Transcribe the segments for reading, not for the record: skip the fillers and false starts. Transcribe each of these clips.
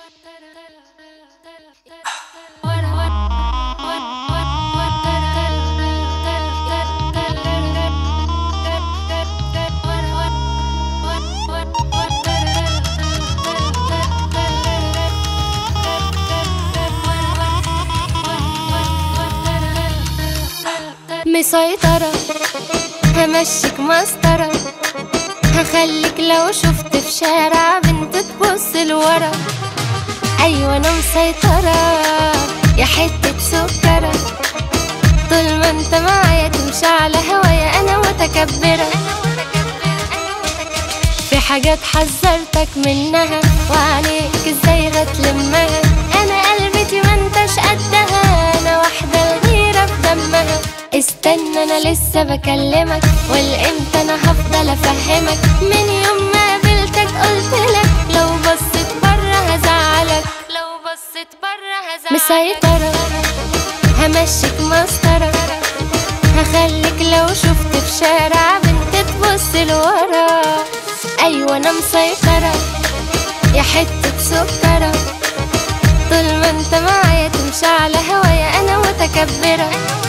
مسيطرة، همشيك مسطرة، هخليك لو شفت في شارع بنت تبص لورا. أيوة أنا مسيطرة يا حتة سكرة، طول ما انت معايا تمشي على هوايا أنا متكبرة. في حاجات حذرتك منها وعليك ازاي هتلمها، أنا قلبتي ما انتش قدها، أنا واحدة الغيرة في دمها. استنى أنا لسه بكلمك، والإمتى أنا هفضل أفهمك، من يوم ما قابلتك قلتلك لو بصيت برا هزعلك، لو بصيت برا هزعلك. مسيطرة همشيك مسطرة، هخليك لو شفت في شارع بنت تبص لورا. أيوة أنا مسيطرة يا حتة سكرة، طول ما انت معايا تمشي على هوايا أنا متكبرة.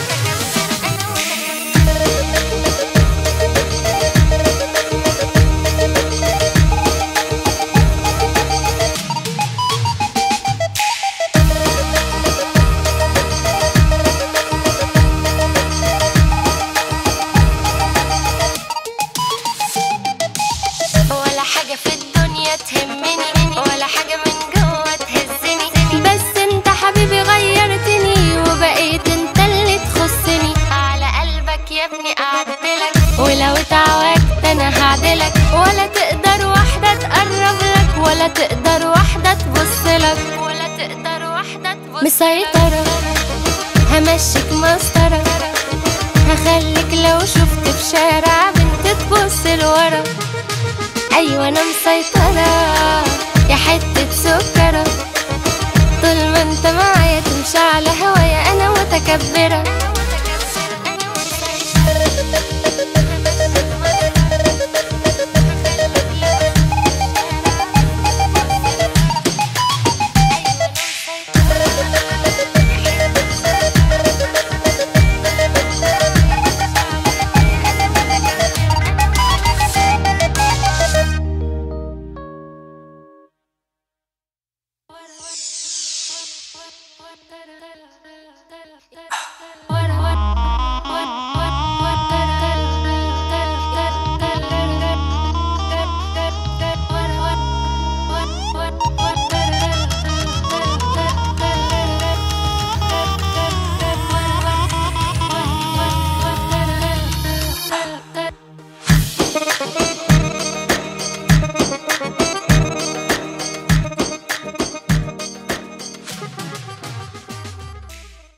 ولا حاجة في الدنيا تهمني، ولا حاجة من جوه تهزني، بس انت حبيبي غيرتني وبقيت انت اللي تخصني. على قلبك يا ابني قعدتلك، ولو اتعوجت انا هعدلك، ولا تقدر واحدة تقرب لك، ولا تقدر واحدة تبصلك، ولا تقدر واحدة تبصلك. مسيطرة همشيك مسطرة، هخليك لو شفت في شارع بنت تبص لورا. أيوة أنا مسيطرة يا حتة سكرة، طول ما انت معايا تمشي على هوايا أنا متكبرة.